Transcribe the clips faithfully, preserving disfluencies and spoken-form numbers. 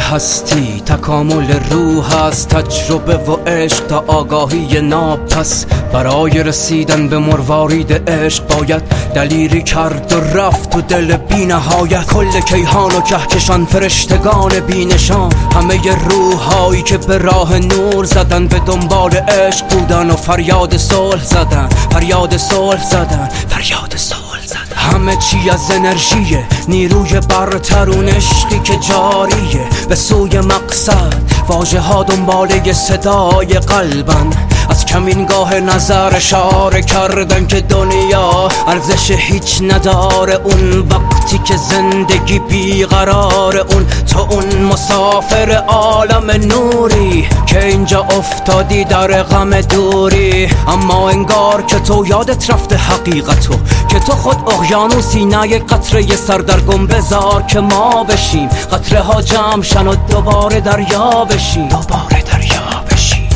هستی تکامل روح است، تجربه و عشق تا آگاهی ناب. پس برای رسیدن به مروارید عشق باید دلیری کرد و رفت و دل بی نهایت. کل کیهان و کهکشان فرشتگان بی نشان، همه روحایی که به راه نور زدن به دنبال عشق بودن و فریاد صلح زدن، فریاد صلح زدن، فریاد صلح زدن. همه چی از انرژیه، نیروی برتر اون عشقی که جاریه به سوی مقصد. واژه ها دنباله صدای قلبن، از کمینگاه نظر اشاره کردن که دنیا ارزش هیچ نداره. اون وقتی که زندگی بیقراره، اون تو اون مسافر عالم نوری که اینجا افتادی در غم دوری. اما انگار که تو یادت رفته حقیقتو، که تو خود اقیانوسی نه یک قطره سردرگم. بذار که ما بشیم قطره ها جمع شن و دوباره دریا بشیم، دوباره دریا بشیم.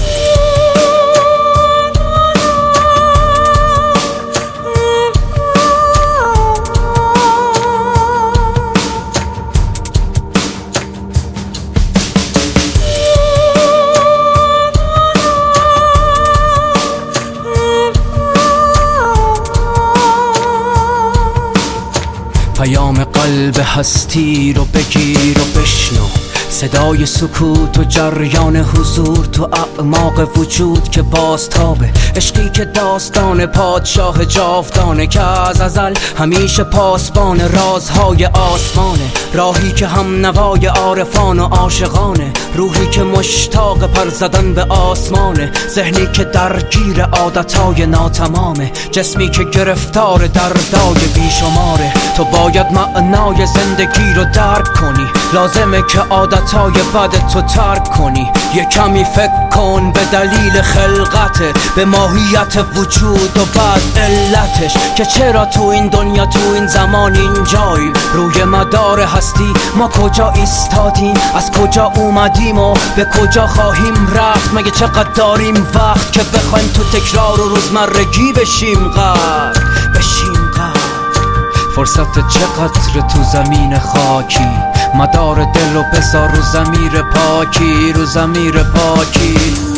پیام قلب هستی رو بگیر و بشنو، صدای سکوت و جریان حضور تو اعماق وجود که بازتابه. عشقی که داستان پادشاه جاودانه، که از ازل همیشه پاسبان رازهای آسمانه. راهی که هم نوای عارفان و عاشقانه، روحی که مشتاق پر زدن به آسمانه. ذهنی که درگیر عادتهای ناتمامه، جسمی که گرفتار دردای بیشماره. تو باید معنای زندگی رو درک کنی، لازمه که عادتهای بد تو ترک کنی. یه کمی فکر کن به دلیل خلقته، به ماهیت وجود و بعد علتش، که چرا تو این دنیا تو این زمان اینجاییم. روی مدار هستی ما کجا ایستادیم، از کجا اومدیم و به کجا خواهیم رفت. مگه چقدر داریم وقت که بخوایم تو تکرار و روزمرگی بشیم غرق، بشیم غرق. فرصت چقدر تو زمین خاکی، مدار دل و بذار رو ضمیر پاکی، رو ضمیر پاکی.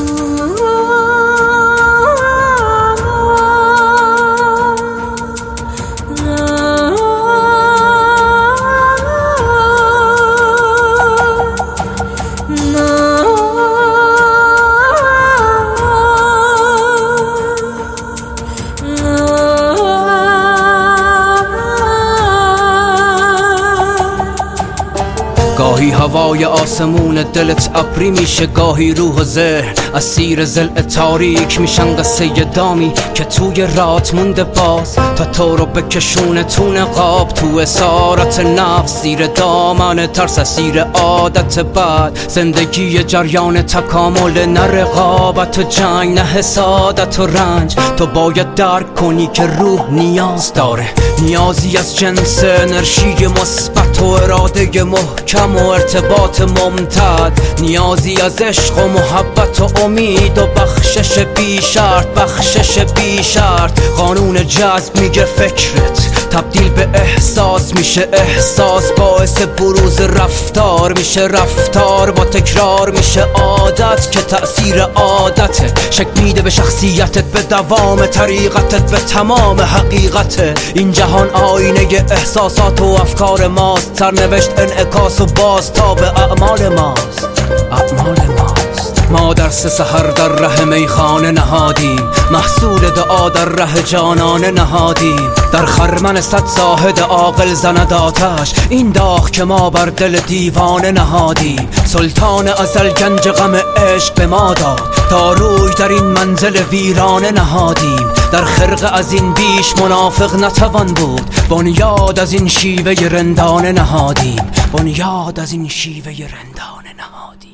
گاهی هوای آسمون دلت ابری میشه، گاهی روح و ذهن اسیر ضلع تاریک میشن. قصه دامی که توی رات مونده باز، تا تو رو بکشونه تو نقاب. تو اسارت نفس زیر دامن ترس، اسیر عادت بد. زندگی جریان تکامل نه رقابت و جنگ، نه حسادت و رنج. تو باید درک کنی که روح نیاز داره، نیازی از جنس انرژی مثبت و اراده محکم و ارتباط ممتد. نیازی از عشق و محبت و امید و بخشش بی شرط، بخشش بی شرط. قانون جذب میگه فکرت تبدیل به احساس میشه، احساس باعث بروز رفتار میشه، رفتار با تکرار میشه عادت، که تأثیر عادته شک میده به شخصیتت، به دوام طریقتت، به تمام حقیقته. این جهان آینه احساسات و افکار ماست، سرنوشت انعکاس و باز تا به اعمال ماست، اعمال ماست. ما در سه سحر در ره میخانه نهادیم، محصول دعا در ره جانانه نهادیم. در خرمن صد زاهد عاقل زند آتش، این داغ که ما بر دل دیوانه نهادیم. سلطان ازل گنج غم عشق به ما داد، تا روی در این منزل ویرانه نهادیم. در خرقه از این بیش منافق نتوان بود، بنیاد از این شیوه رندانه نهادیم، بنیاد از این شیوه رندانه نهادیم.